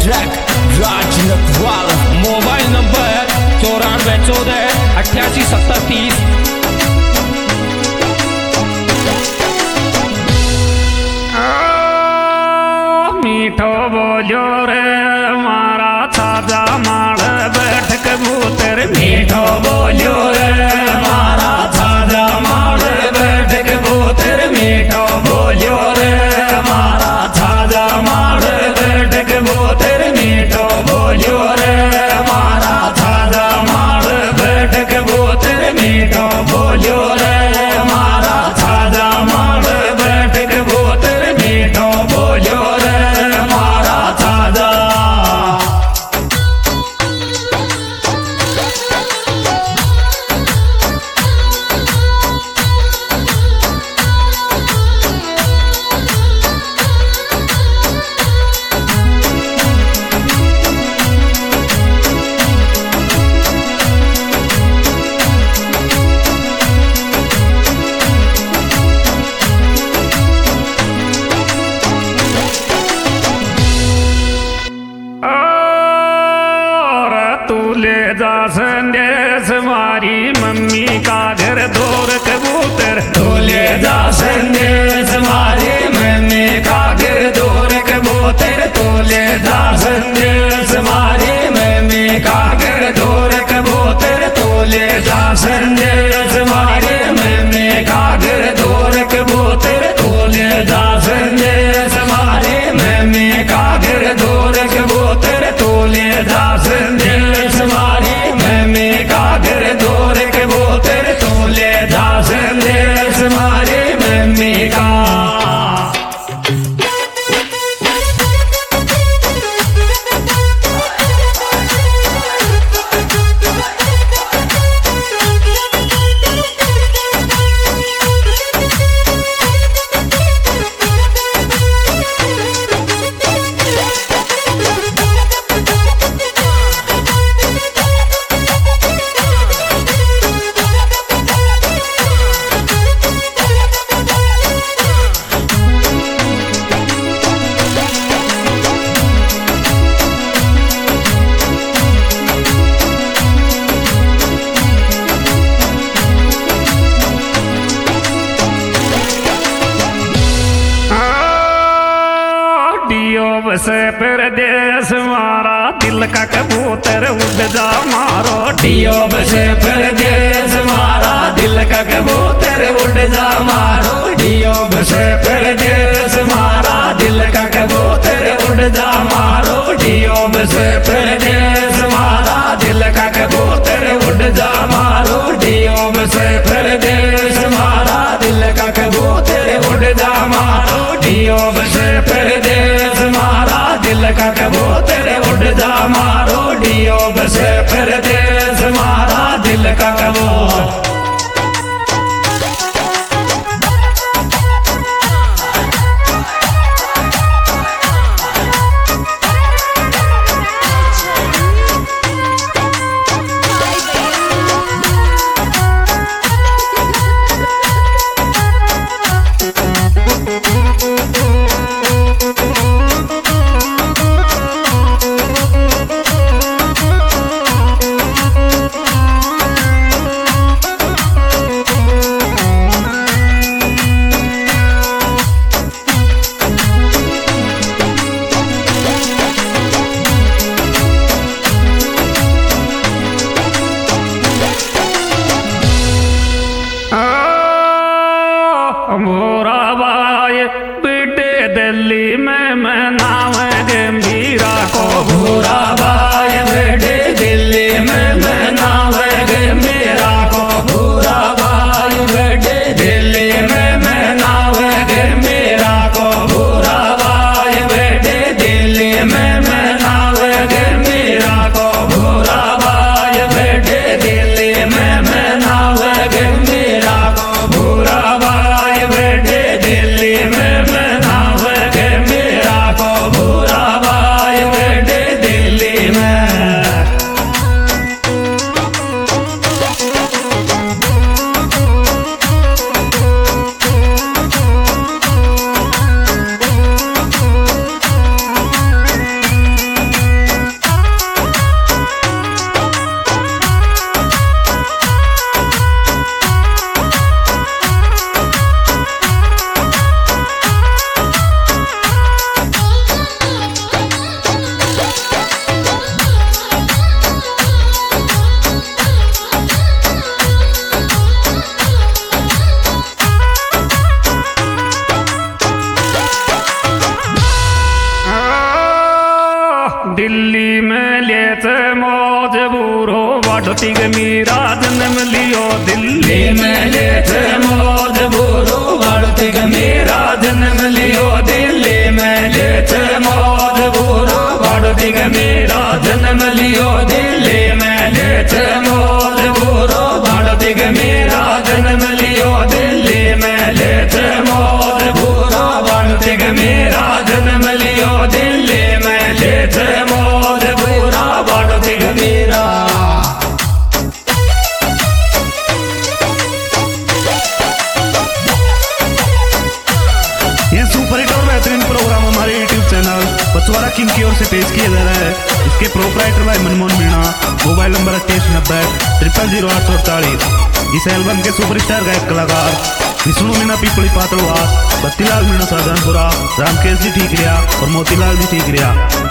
Track Raj Nakwal. Mobile number 9414 88 70 30। मीठो बोलो रे मारा छाजा माड़ बैठ कबूतर। मीठो बोलो रे मारा छाजा माड़ बैठ कबूतर। मीठो बोलो रे मारा छाजा माड़ बैठ कबूतर। मीठो बोलो रे मारा छाजा माड़ बैठ कबूतर। मीठो बोलो रे मारा छाजा माड़ बैठ कबूतर। मीठो बोलो रे मारा छाजा। तू ले जा संदेश मारी मम्मी का घर दूर कबूतर। तू ले जा संदेश मारी मम्मी का घर दूर कबूतर। तू ले जा संदेश मारी मम्मी का घर दूर कबूतर। तू ले जा संदेश मारी मम्मी का घर दूर कबूतर। तू ले जा संदेश मारी मम्मी का घर दूर कबूतर। तू ले जा संदेश मारी मम्मी का घर दूर कबूतर। तू ले जा संदेश मारी मम्मी का। से परदेश मारा दिल का कबूतर उड़ जा मारो। डियोब से परदेश मारा दिल का कबूतर उड़ जा मारो। डियोब से परदेश मारा दिल का कबूतर उड़ जा मारो। डियोब से परदेश मारा दिल का कबूतर उड़ जा मारो। डियोब से परदेश मारा दिल का कबूतर उड़ जा मारो। डियोब से परदेश मारा दिल का कबूतर उड़ जा मारो। डियोब से परदेश मारा दिल का कबूतर। मोरा बाय बेटे दिल्ली में मनाव गंभीरा को। भूरा बाय बेटे दिल्ली में मनाव गंभीरा को। भूरा बाय बेटे दिल्ली में मनाव गंभीरा को। भूरा बाय बेटे दिल्ली में मनाव गंभीरा को। भूरा बाय बेटे दिल्ली में मनाव गंभीरा को। भूरा बाय बेटे बढ़ती गमीरा जन्म लियो दिल्ली में लेठ मौज बूरो बढ़ती गमीरा जन्म लियो दिल्ली में लेठ मौज बूरो बढ़ती गमीरा जन्म लियो दिल्ली में लेठ मौज बूरो बढ़ती गमीरा जन्म लियो दिल्ली में लेठ मौज बूरो बढ़ती गमीरा जन्म लियो दिल्ली में लेठ मौज बूरा बढ़ती गमीरा। यह सुपर हिट और बेहतरीन प्रोग्राम हमारे यूट्यूब चैनल बचवाड़ा किंग की ओर से पेश किया जा रहा है। इसके प्रोपराइटर भाई मनमोहन मीणा, मोबाइल नंबर 2890 इस एल्बम के सुपरस्टार गायक कलाकार विष्णु मीणा पीपली पातलवास, बत्तीलाल मीणा शाहजहानपुरा, रामकेश जी ठीकरिया और मोतीलाल जी ठीकरिया।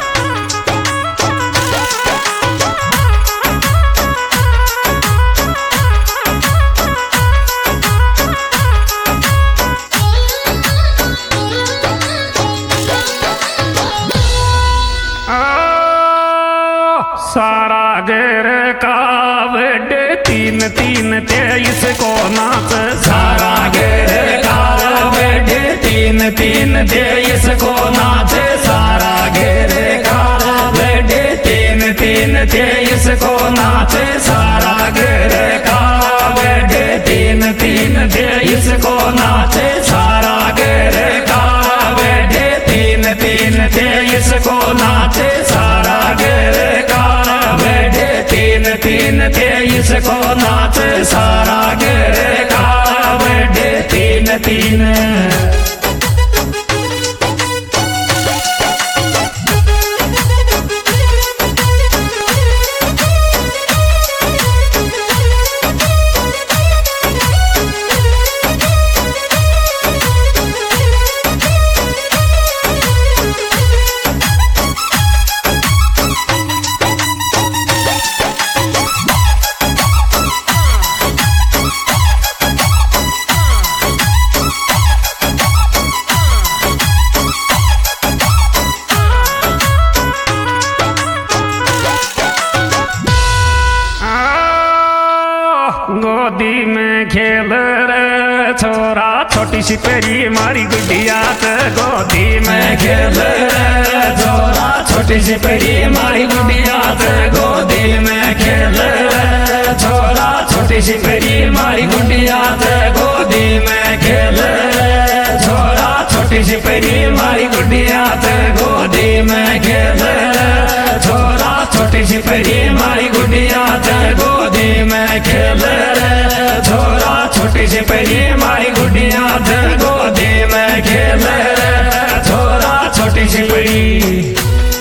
सारा गेर का बेडे 3-3-23 को नाच सारा गेर का बेडे 3-3-23 को नाच सारा गेर का बेडे 3-3-23 को नाच सारा गेर का बेडे 3-3-23 को नाच सारा गेर का बेडे 3-3-23 को नाच सारा गेर का 3-3-23 को नाच सारा गेर का बेडे 3-3। गोदी में खेल रे छोरा छोटी सी तेरी मारी गुडिया ते गोदी में खेल रे छोरा छोटी सी तेरी मारी गुडिया ते गोदी में खेल रे छोरा छोटी सी तेरी मारी गुडिया ते गोदी में खेल रे छोरा छोटी सी तेरी मारी गुडिया ते गोदी में खेल रे छोरा छोटी सी तेरी मारी गुडिया ते गोदी में खेल रे छोरा छोटी सी तेरी मारी गुडिया ते गोदी में खेल रे छोरा छोटी सी तेरी।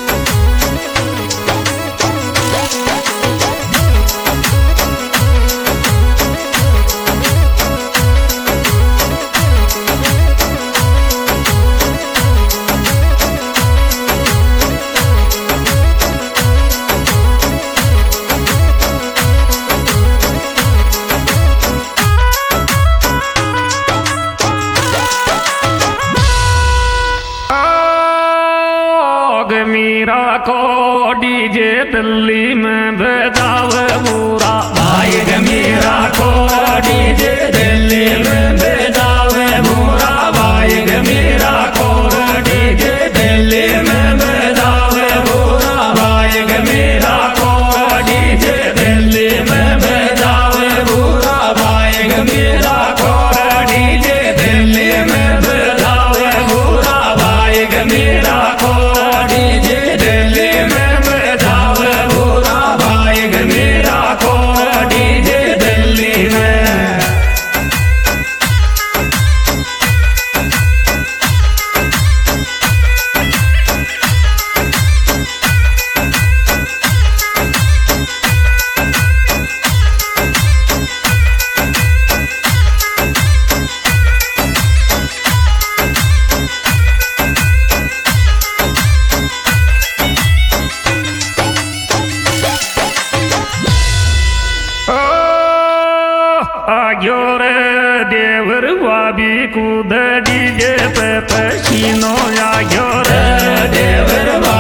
मीरा को डीजे दिल्ली में भेजावे बूरा भाई मीरा को डीजे दिल्ली में भेजावे बूरा भाई मीरा को डीजे दिल्ली में भेजावे बूरा भाई मीरा को डीजे दिल्ली में भेजावे बूरा भाई मीरा को डीजे दिल्ली में भेजावे बूरा भाई मीरा को डीजे दिल्ली में भेजावे बूरा भाई मीरा को डीजे दिल्ली में। आग्योरे देवर वाबी कूद डीजे पे पसीनो आग्योरे देवर